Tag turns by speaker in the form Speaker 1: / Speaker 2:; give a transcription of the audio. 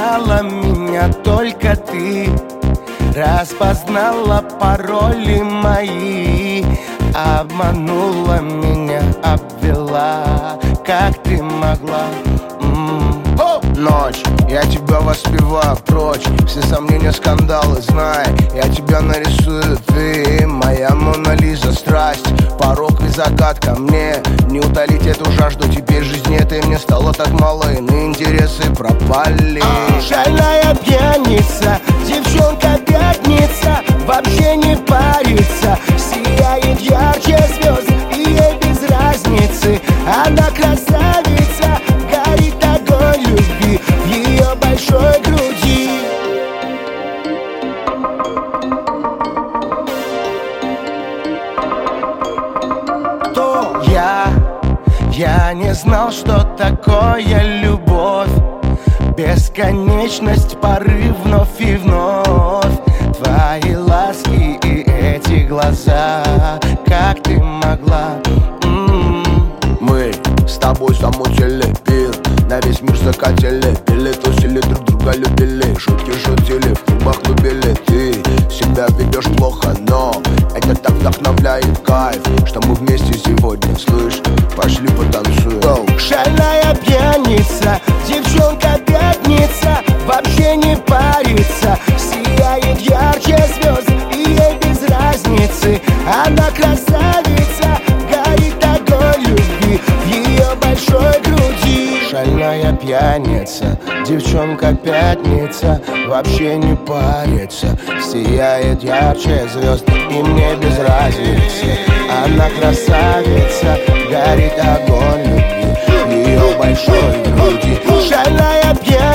Speaker 1: узнала меня только ты, распознала пароли мои, обманула меня, обвела, как ты могла. Ночь, я тебя воспеваю прочь, все сомнения, скандалы, знай, я тебя нарисую, ты моя Мона Лиза, страсть, порок и загадка. Мне не утолить эту жажду, теперь жизни этой мне стало так мало, иные интересы пропали. Шальная пьяница, девчонка пятница, вообще не парится, сияет ярче звезд, и ей без разницы. Она красавица, горит огонь любви в ее большой груди. Кто я? Я не знал, что такое любовь, бесконечность, порыв вновь и вновь. Твои ласки и эти глаза, как ты могла? Мы с тобой замутили пир, на весь мир закатили, пили, тусили, друг друга любили, шутки шутили, в клубах любили. Ты себя ведешь плохо, но это так вдохновляет кайф, что мы вместе сегодня, слышь, пошли потанцуем. Шальная пьяница, девчонка пятница, вообще не парится, сияет ярче звезд, и ей без разницы. Она красавица, горит огонь любви в ее большой груди. Шальная пьяница, девчонка пятница, вообще не парится, сияет ярче звезд, и мне без разницы. Она красавица, горит огонь любви в ее большой груди. Шальная пьяница.